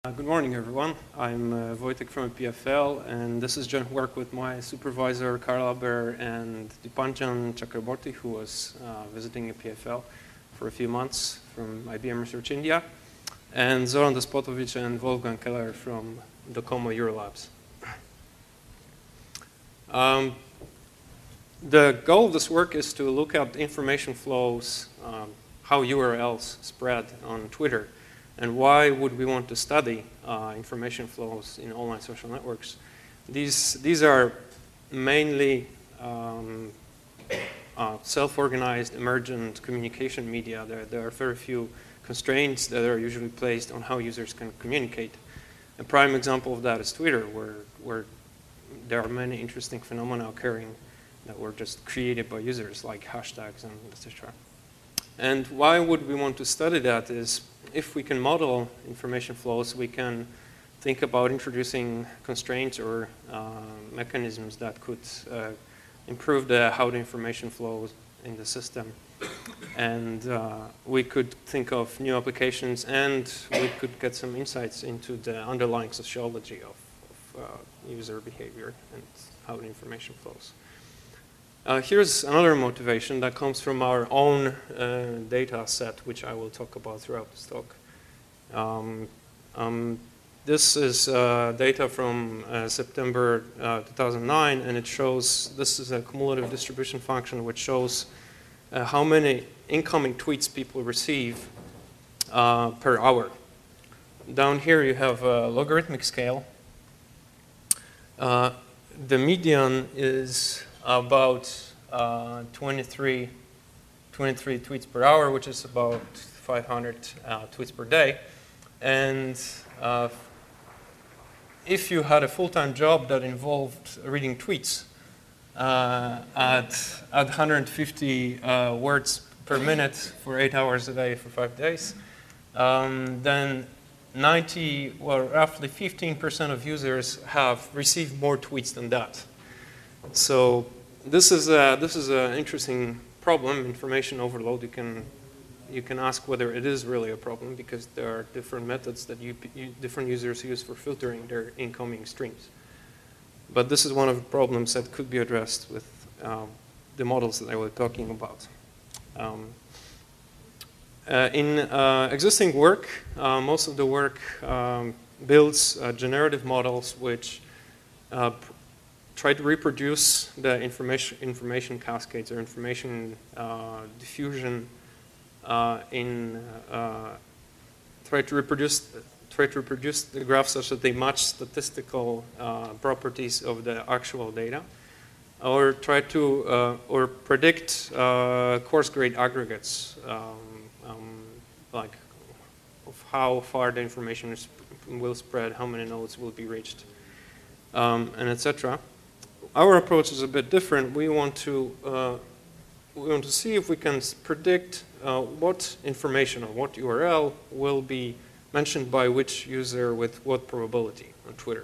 Good morning, everyone. I'm Wojtek from PFL, and this is joint work with my supervisor, Karl Aber, and Dipanjan Chakraborty, who was visiting PFL for a few months from IBM Research India, and Zoran Despotovic and Wolfgang Keller from Docomo Eurolabs. The goal of this work is to look at information flows, how URLs spread on Twitter. And why would we want to study information flows in online social networks? These are mainly self-organized, emergent communication media. There are very few constraints that are usually placed on how users can communicate. A prime example of that is Twitter, where there are many interesting phenomena occurring that were just created by users, like hashtags and etc. And why would we want to study that is, if we can model information flows, we can think about introducing constraints or mechanisms that could improve how the information flows in the system. And we could think of new applications, and we could get some insights into the underlying sociology of user behavior and how the information flows. Here's another motivation that comes from our own data set, which I will talk about throughout this talk. This is data from September 2009, and it shows, this is a cumulative distribution function which shows how many incoming tweets people receive per hour. Down here you have a logarithmic scale. The median is about 23 tweets per hour, which is about 500 tweets per day. And if you had a full-time job that involved reading tweets at 150 words per minute for 8 hours a day for 5 days, then roughly 15% of users have received more tweets than that. So this is an interesting problem, information overload. You can ask whether it is really a problem, because there are different methods that different users use for filtering their incoming streams. But this is one of the problems that could be addressed with the models that I was talking about. In existing work, most of the work builds generative models which try to reproduce the information cascades or information diffusion try to reproduce the graphs such that they match statistical properties of the actual data, or try to or predict coarse grade aggregates, like of how far the information will spread, how many nodes will be reached, and etc. Our approach is a bit different. We want to see if we can predict what information or what URL will be mentioned by which user with what probability on Twitter.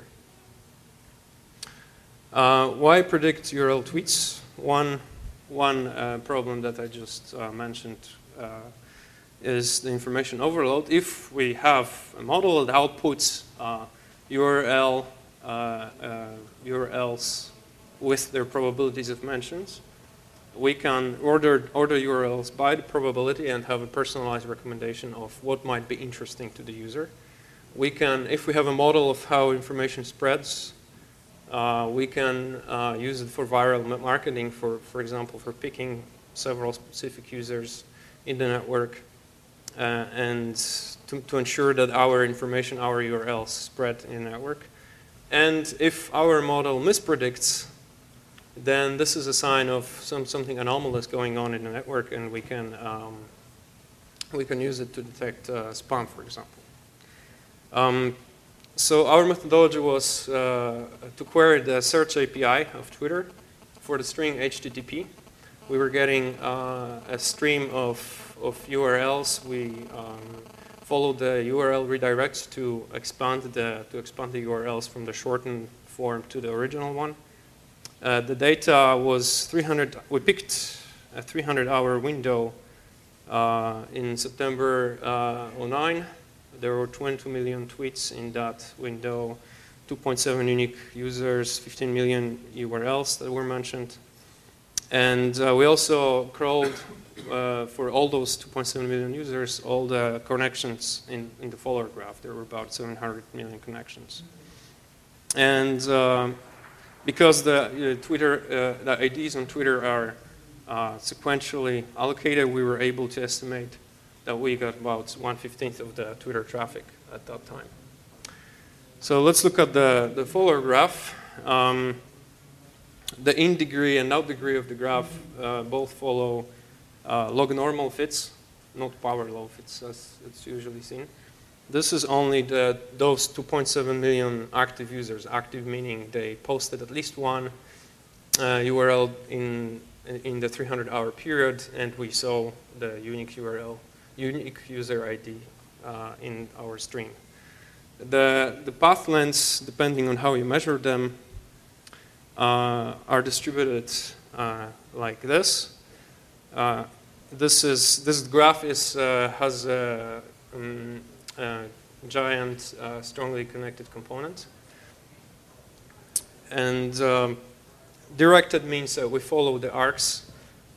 Why predict URL tweets? One problem that I just mentioned is the information overload. If we have a model that outputs URLs with their probabilities of mentions, we can order URLs by the probability and have a personalized recommendation of what might be interesting to the user. We can, if we have a model of how information spreads, we can use it for viral marketing, for example, for picking several specific users in the network, and to ensure that our information, our URLs spread in the network. And if our model mispredicts, then this is a sign of something anomalous going on in the network, and we can use it to detect spam, for example. So our methodology was to query the search API of Twitter for the string HTTP. We were getting a stream of URLs. We followed the URL redirects to expand the URLs from the shortened form to the original one. The data was 300. We picked a 300-hour window in September 2009 there were 22 million tweets in that window, 2.7 unique users, 15 million URLs that were mentioned. And we also crawled for all those 2.7 million users, all the connections in the follower graph. There were about 700 million connections. And because the IDs on Twitter are sequentially allocated, we were able to estimate that we got about 1/15 of the Twitter traffic at that time. So let's look at the follower graph. The in degree and out degree of the graph both follow log normal fits, not power law fits as it's usually seen. This is only those 2.7 million active users. Active meaning they posted at least one URL in the 300-hour period, and we saw the unique URL, unique user ID in our stream. The path lengths, depending on how you measure them, are distributed like this. This graph has a giant, strongly connected component, and directed means that we follow the arcs,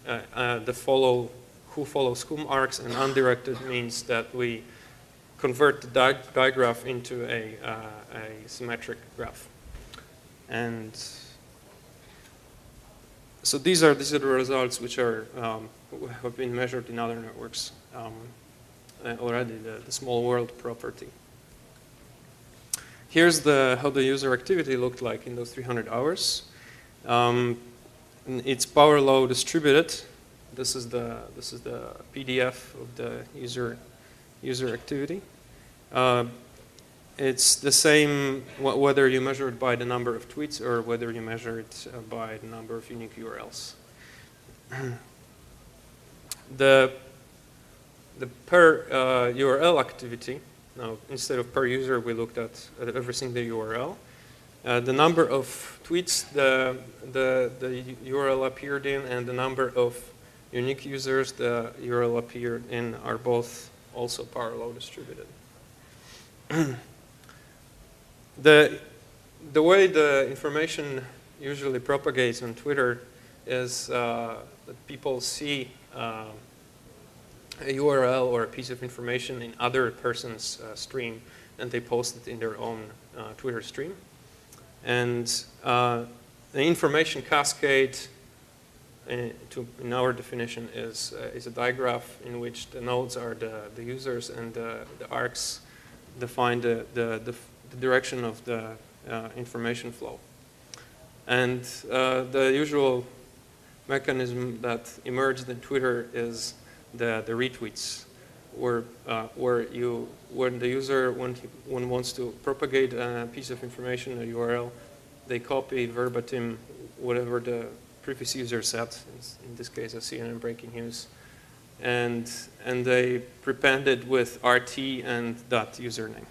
who follows whom arcs, and undirected means that we convert the digraph into a symmetric graph. And so these are the results which are have been measured in other networks already. The small world property. Here's how the user activity looked like in those 300 hours. It's power law distributed. This is the PDF of the user activity. It's the same whether you measure it by the number of tweets or whether you measure it by the number of unique URLs. The per URL activity, now instead of per user, we looked at every single URL. The number of tweets the URL appeared in and the number of unique users the URL appeared in are both also power law distributed. The way the information usually propagates on Twitter is that people see a URL or a piece of information in other person's stream, and they post it in their own Twitter stream. And the information cascade, in our definition, is a digraph in which the nodes are the users and the arcs define the direction of the information flow. And the usual mechanism that emerged in Twitter is the retweets, where when the user wants to propagate a piece of information, a URL, they copy verbatim whatever the previous user said, in this case a CNN breaking news, and they prepend it with RT and that username.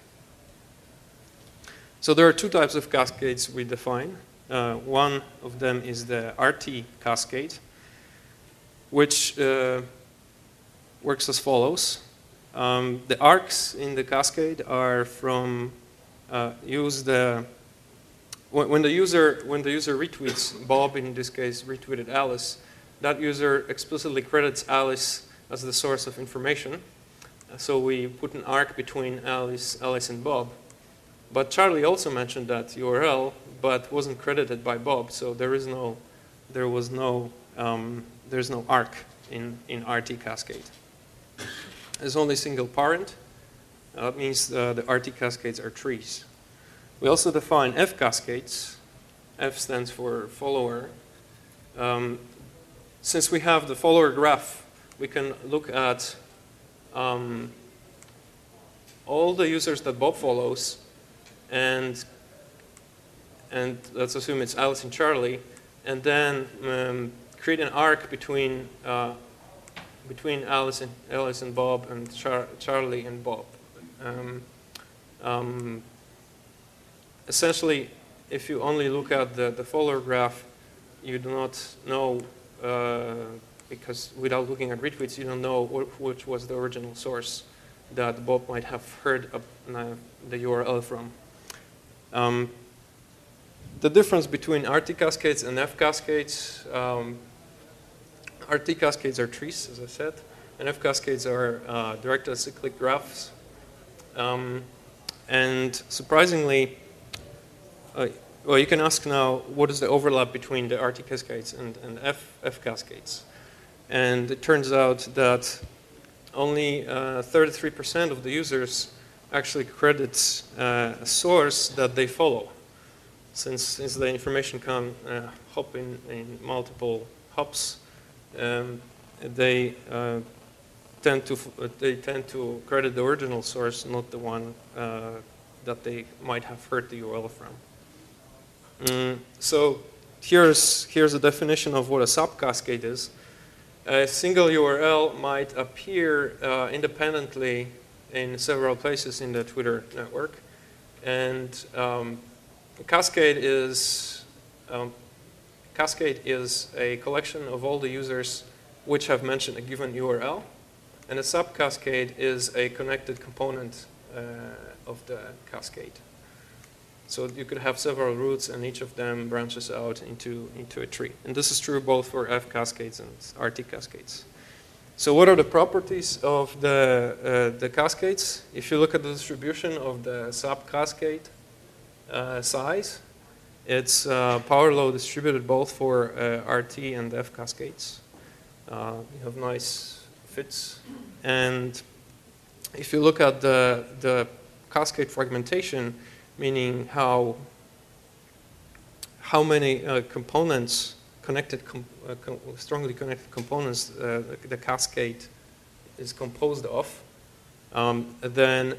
So there are two types of cascades we define. One of them is the RT cascade, which works as follows. The arcs in the cascade are from when the user retweets, Bob in this case retweeted Alice, that user explicitly credits Alice as the source of information. So we put an arc between Alice and Bob. But Charlie also mentioned that URL, but wasn't credited by Bob. So there's no arc in RT cascade. There's only single parent. That means the RT cascades are trees. We also define F cascades. F stands for follower. Since we have the follower graph, we can look at all the users that Bob follows, and let's assume it's Alice and Charlie, and then create an arc between Alice and Bob and Charlie and Bob. Essentially, if you only look at the follower graph, you do not know, because without looking at retweets, you don't know which was the original source that Bob might have heard the URL from. The difference between RT cascades and F cascades, RT cascades are trees, as I said, and F cascades are directed acyclic graphs. And surprisingly, well, you can ask now, what is the overlap between the RT cascades and F cascades? And it turns out that only 33% of the users actually credit a source that they follow. Since the information can hop in multiple hops, they tend to credit the original source, not the one that they might have heard the URL from. So here's a definition of what a subcascade is. A single URL might appear independently in several places in the Twitter network, and a cascade is a collection of all the users which have mentioned a given URL, and a subcascade is a connected component of the cascade. So you could have several routes, and each of them branches out into a tree. And this is true both for F cascades and RT cascades. So what are the properties of the cascades? If you look at the distribution of the subcascade size, it's power law distributed both for RT and F cascades. You have nice fits. And if you look at the cascade fragmentation, meaning how many components, strongly connected components the cascade is composed of, then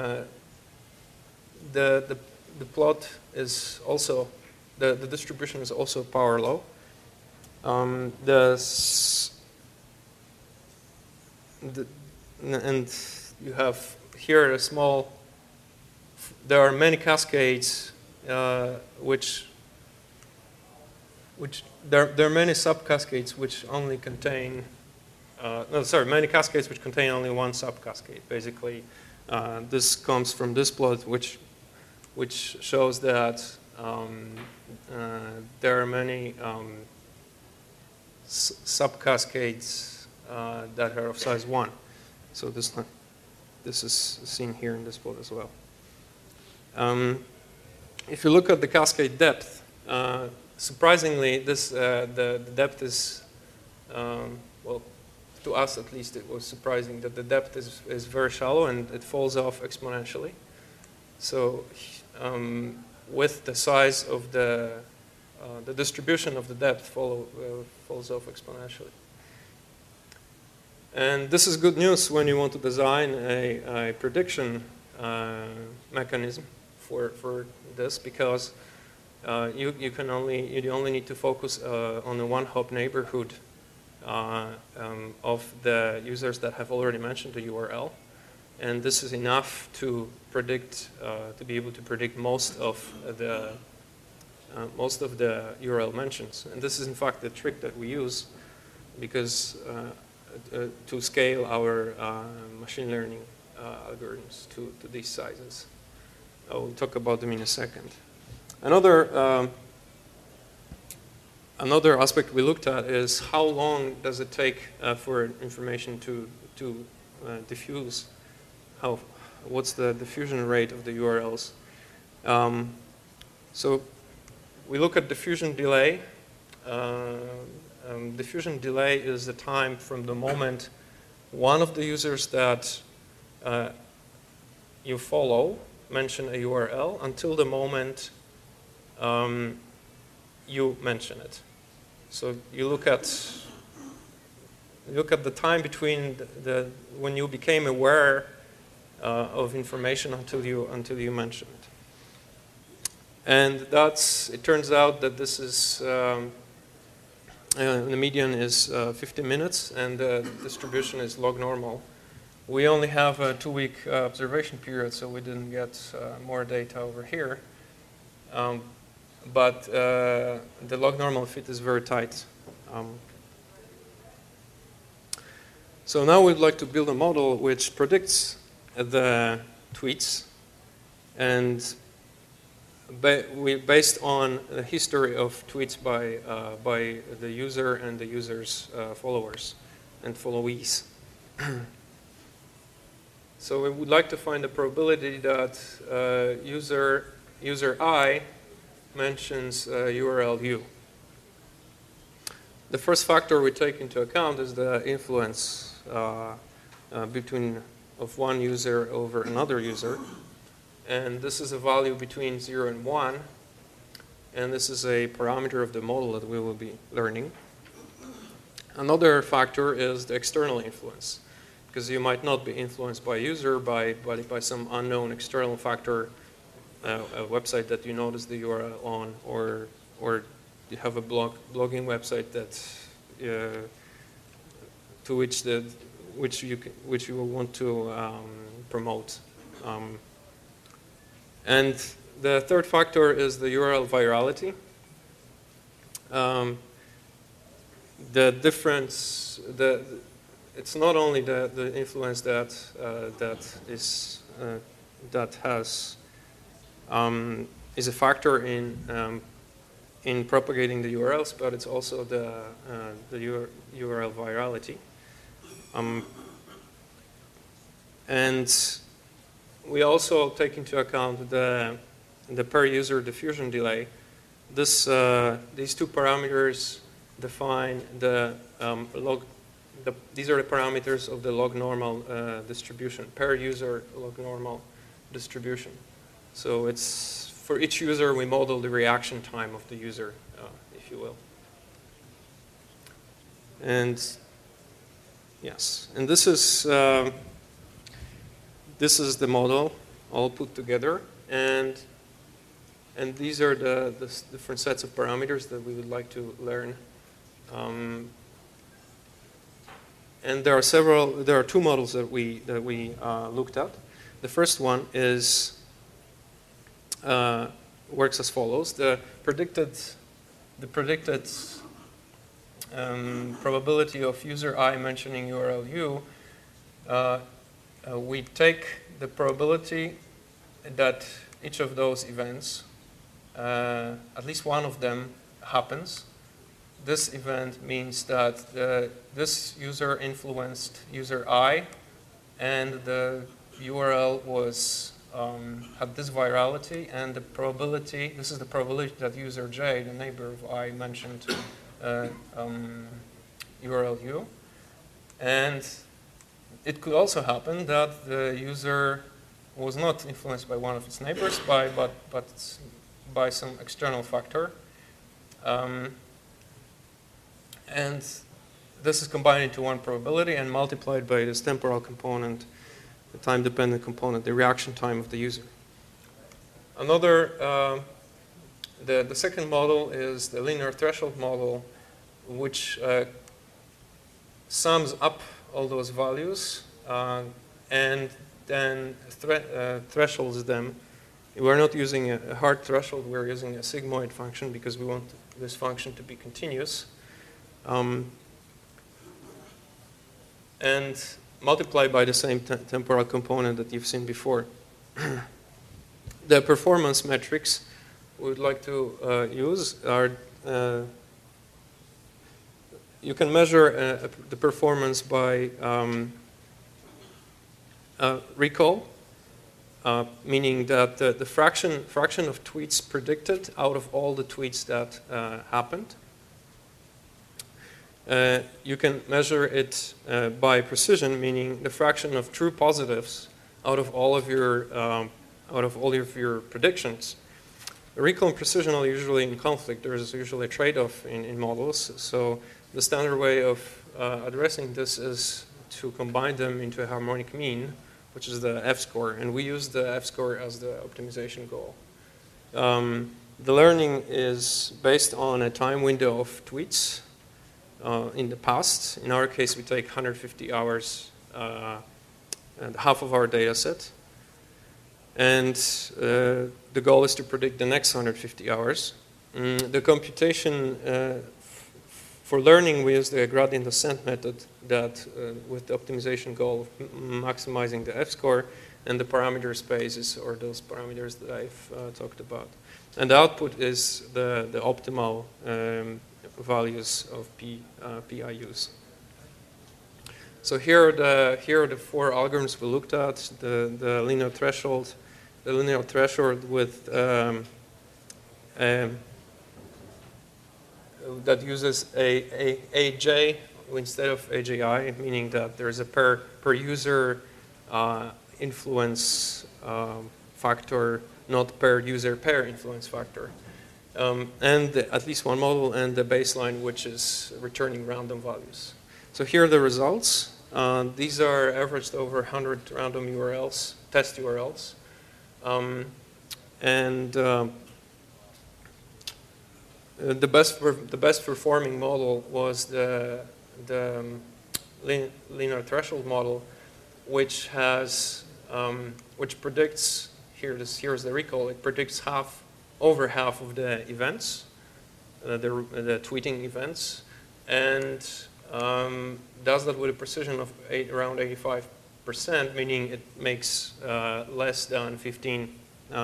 the plot is also, the distribution is also power law. And you have here a small, there are many cascades which there are many subcascades which only contain, many cascades which contain only one subcascade. Basically, this comes from this plot which shows that there are many subcascades that are of size 1. So this is seen here in this plot as well. If you look at the cascade depth, surprisingly, the depth is, well, to us at least, it was surprising that the depth is very shallow and it falls off exponentially. So with the size of the distribution of the depth falls off exponentially. And this is good news when you want to design a prediction mechanism for this, because you only need to focus on the one-hop neighborhood of the users that have already mentioned the URL, and this is enough to predict, to be able to predict most of the URL mentions. And this is in fact the trick that we use, because to scale our machine learning algorithms to these sizes. I will talk about them in a second. Another aspect we looked at is how long does it take for information to diffuse? What's the diffusion rate of the URLs? So we look at diffusion delay. Diffusion delay is the time from the moment one of the users that you follow mention a URL until the moment you mention it. So you look at the time between when you became aware of information until you mention it. And it turns out that this is the median is 50 minutes, and the distribution is log normal. We only have a 2-week observation period, so we didn't get more data over here. But the log normal fit is very tight. So now we'd like to build a model which predicts the tweets, and based on the history of tweets by the user and the user's followers and followees. So we would like to find the probability that user I mentions URL U. The first factor we take into account is the influence of one user over another user. And this is a value between 0 and 1. And this is a parameter of the model that we will be learning. Another factor is the external influence, because you might not be influenced by a user, by some unknown external factor, a website that you notice the URL on, or you have a blogging website that which you will want to promote. And the third factor is the URL virality. The difference, it's not only the influence that is a factor in propagating the URLs, but it's also the URL virality. And we also take into account the per user diffusion delay. These two parameters define these are the parameters of the log normal distribution, per user log normal distribution. So it's for each user we model the reaction time of the user, if you will. And yes, and this is the model all put together, and these are the different sets of parameters that we would like to learn. And there are two models that we looked at. The first one works as follows: the predicted probability of user I mentioning URL U. We take the probability that each of those events, at least one of them, happens. This event means that this user influenced user I, and the URL had this virality, and the probability, this is the probability that user J, the neighbor of I, mentioned URL U. And it could also happen that the user was not influenced by one of its neighbors, but by some external factor. And this is combined into one probability and multiplied by this temporal component, the time-dependent component, the reaction time of the user. The second model is the linear threshold model, which sums up all those values and then thresholds them. We're not using a hard threshold, we're using a sigmoid function because we want this function to be continuous. And multiply by the same temporal component that you've seen before. The performance metrics we would like to use are, you can measure the performance by recall, meaning that the fraction of tweets predicted out of all the tweets that happened. You can measure it by precision, meaning the fraction of true positives out of all of your predictions. Recall and precision are usually in conflict. There's usually a trade-off in models. So the standard way of addressing this is to combine them into a harmonic mean, which is the F-score, and we use the F-score as the optimization goal. The learning is based on a time window of tweets. In the past, in our case, we take 150 hours and half of our data set. And the goal is to predict the next 150 hours. The computation for learning, we use the gradient ascent method that with the optimization goal of maximizing the F-score. and the parameter spaces, or those parameters that I've talked about. And the output is the optimal values of PIUs. So here are the 4 algorithms we looked at: the linear threshold with that uses AJ instead of AJI, meaning that there's a per user influence factor, not per user pair influence factor. And at least one model, and the baseline, which is returning random values. So here are the results. These are averaged over 100 random URLs, test URLs. The best performing model was the linear threshold model, which has which predicts, here's the recall. It predicts over half of the events, the tweeting events, and does that with a precision of around 85%, meaning it makes less than 15.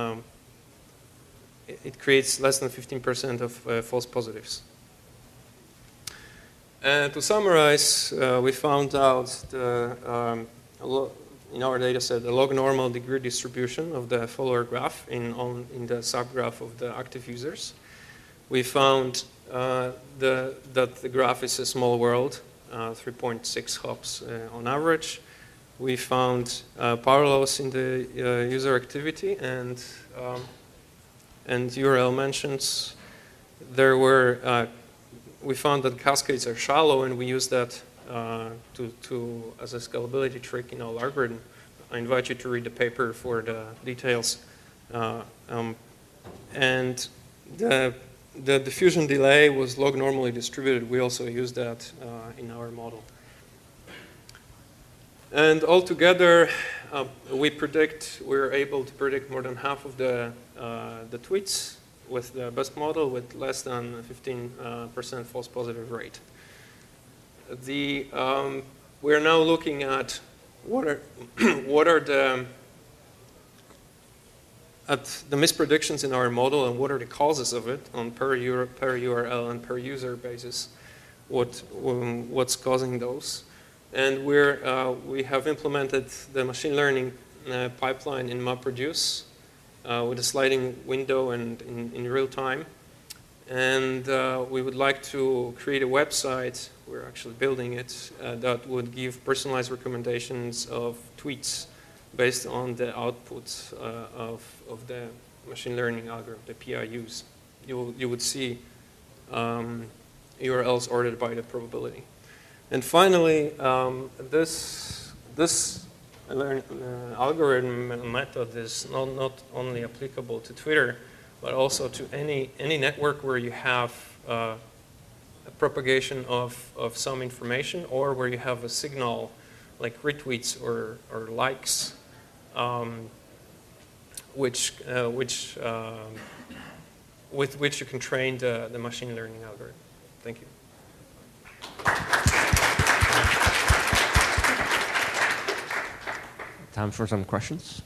It creates less than 15% of false positives. And to summarize, we found out in our data set the log normal degree distribution of the follower graph in the subgraph of the active users. We found that the graph is a small world, 3.6 hops on average. We found parallels in the user activity and URL mentions. There were we found that cascades are shallow, and we use that as a scalability trick in our algorithm. I invite you to read the paper for the details. And the diffusion delay was log normally distributed. We also used that in our model. And altogether, we're able to predict more than half of the tweets with the best model with less than 15% false positive rate. We're now looking at what are the mispredictions in our model and what are the causes of it on per URL and per user basis. What's causing those? And we have implemented the machine learning pipeline in MapReduce with a sliding window and in real time. And we would like to create a website, we're actually building it, that would give personalized recommendations of tweets based on the outputs of the machine learning algorithm, the PIUs. You would see URLs ordered by the probability. And finally, this algorithm method is not only applicable to Twitter, but also to any network where you have a propagation of some information, or where you have a signal like retweets or likes, with which you can train the machine learning algorithm. Thank you. Time for some questions.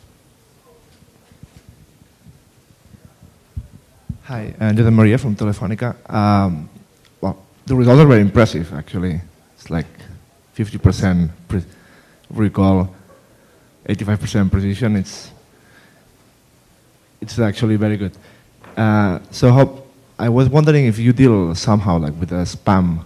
Hi, José María from Telefónica. Well, the results are very impressive, actually. It's like 50% recall, 85% precision. It's actually very good. So I was wondering if you deal somehow like with the spam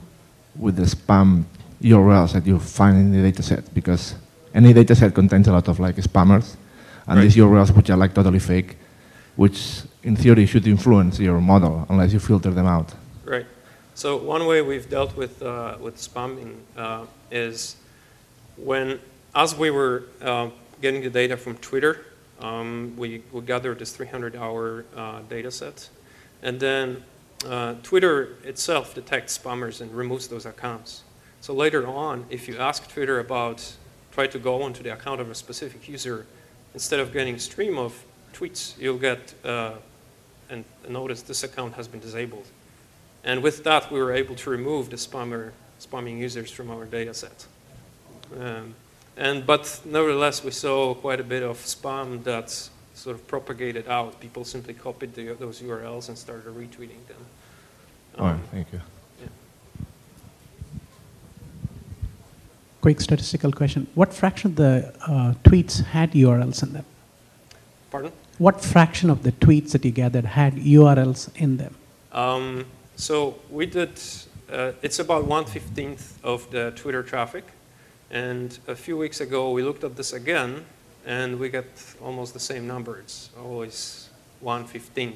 URLs that you find in the data set, because any data set contains a lot of like spammers, and right. These URLs which are like totally fake, which in theory should influence your model unless you filter them out. Right. So one way we've dealt with spamming is as we were getting the data from Twitter, we gathered this 300-hour data set, and then Twitter itself detects spammers and removes those accounts. So later on, if you ask Twitter try to go onto the account of a specific user, instead of getting a stream of tweets, you'll get and notice this account has been disabled. And with that, we were able to remove the spamming users from our data set. But nevertheless, we saw quite a bit of spam that sort of propagated out. People simply copied those URLs and started retweeting them. All right, thank you. Yeah. Quick statistical question. What fraction of the tweets had URLs in them? Pardon? What fraction of the tweets that you gathered had URLs in them? So we did, it's about 1/15 of the Twitter traffic. And a few weeks ago, we looked at this again, and we got almost the same number. It's always 1/15.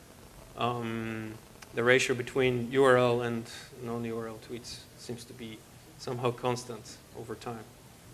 The ratio between URL and non-URL tweets seems to be somehow constant over time.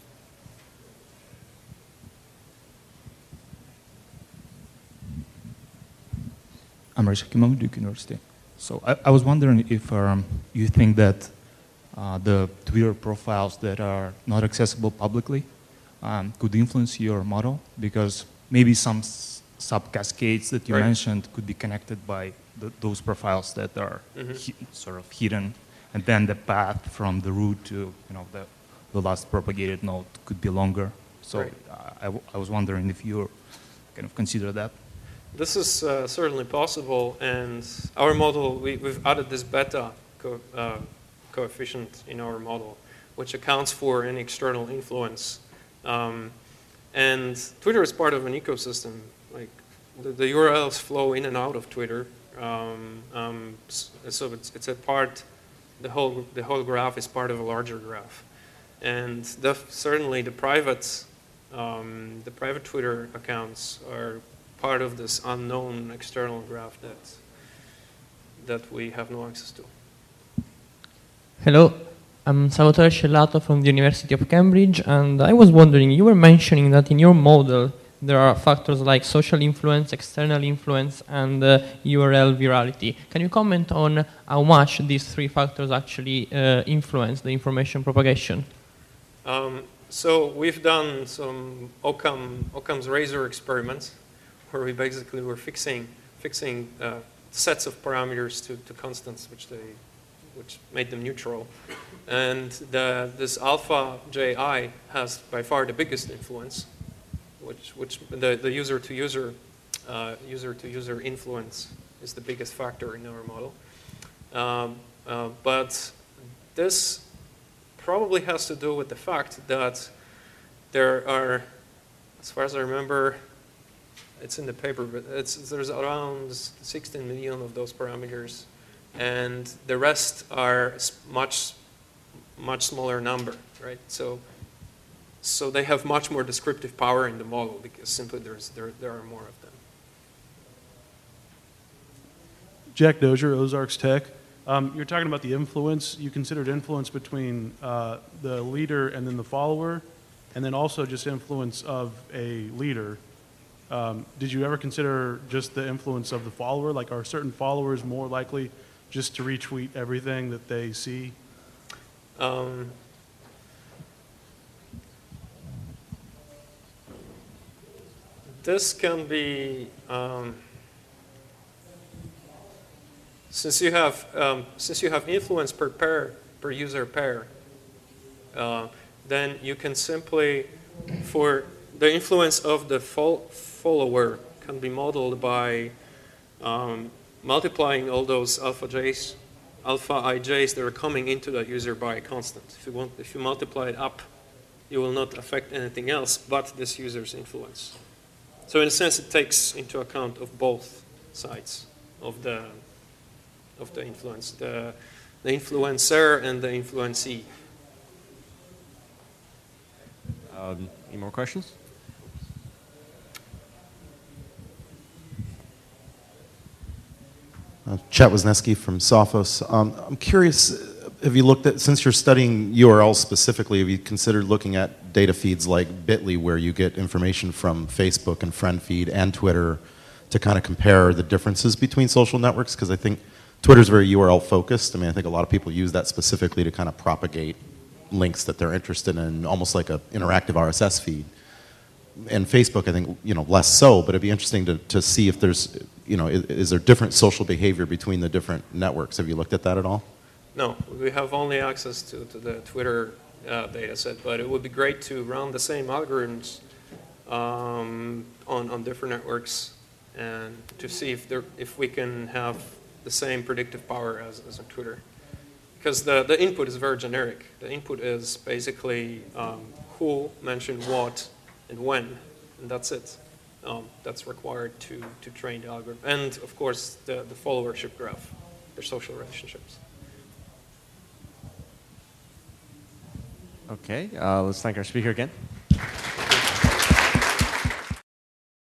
I'm Rashid Kimam, Duke University. So I was wondering if you think that the Twitter profiles that are not accessible publicly could influence your model, because maybe some sub-cascades that you mentioned could be connected by those profiles that are sort of hidden, and then the path from the root to the last propagated node could be longer. So I was wondering if you kind of consider that. This is certainly possible, and our model, we've added this beta coefficient in our model, which accounts for any external influence. And Twitter is part of an ecosystem. Like the URLs flow in and out of Twitter, so it's a part. The whole graph is part of a larger graph, and certainly the private Twitter accounts are part of this unknown external graph that we have no access to. Hello, I'm Salvatore Scellato from the University of Cambridge, and I was wondering, you were mentioning that in your model there are factors like social influence, external influence, and URL virality. Can you comment on how much these three factors actually influence the information propagation? So we've done some Occam's razor experiments, where we basically were fixing sets of parameters to constants, which made them neutral. And this alpha ji has by far the biggest influence, which the user-to-user influence is the biggest factor in our model. But this probably has to do with the fact that there are, as far as I remember, it's in the paper, but there's around 16 million of those parameters, and the rest are much smaller number, right? So they have much more descriptive power in the model because simply there are more of them. Jack Dozier, Ozarks Tech. You're talking about the influence. You considered influence between the leader and then the follower, and then also just influence of a leader. Did you ever consider just the influence of the follower? Like, are certain followers more likely just to retweet everything that they see? This can be, since you have influence per user pair, then you can simply, for the influence of the follower can be modeled by multiplying all those alpha ij's that are coming into that user by a constant. If you multiply it up, you will not affect anything else but this user's influence. So in a sense, it takes into account of both sides of the influence, the influencer and the influencee. Any more questions? Chet Wisniewski from Sophos. I'm curious, have you looked at, since you're studying URLs specifically, have you considered looking at data feeds like Bitly, where you get information from Facebook and FriendFeed and Twitter to kind of compare the differences between social networks? Because I think Twitter's very URL focused. I mean, I think a lot of people use that specifically to kind of propagate links that they're interested in, almost like an interactive RSS feed. And Facebook, I think, less so, but it'd be interesting to see if there's, is there different social behavior between the different networks? Have you looked at that at all? No, we have only access to the Twitter data set, but it would be great to run the same algorithms on different networks and to see if we can have the same predictive power as on Twitter. Because the input is very generic. The input is basically who mentioned what and when, and that's it. That's required to train the algorithm. And of course, the followership graph, their social relationships. Okay, let's thank our speaker again.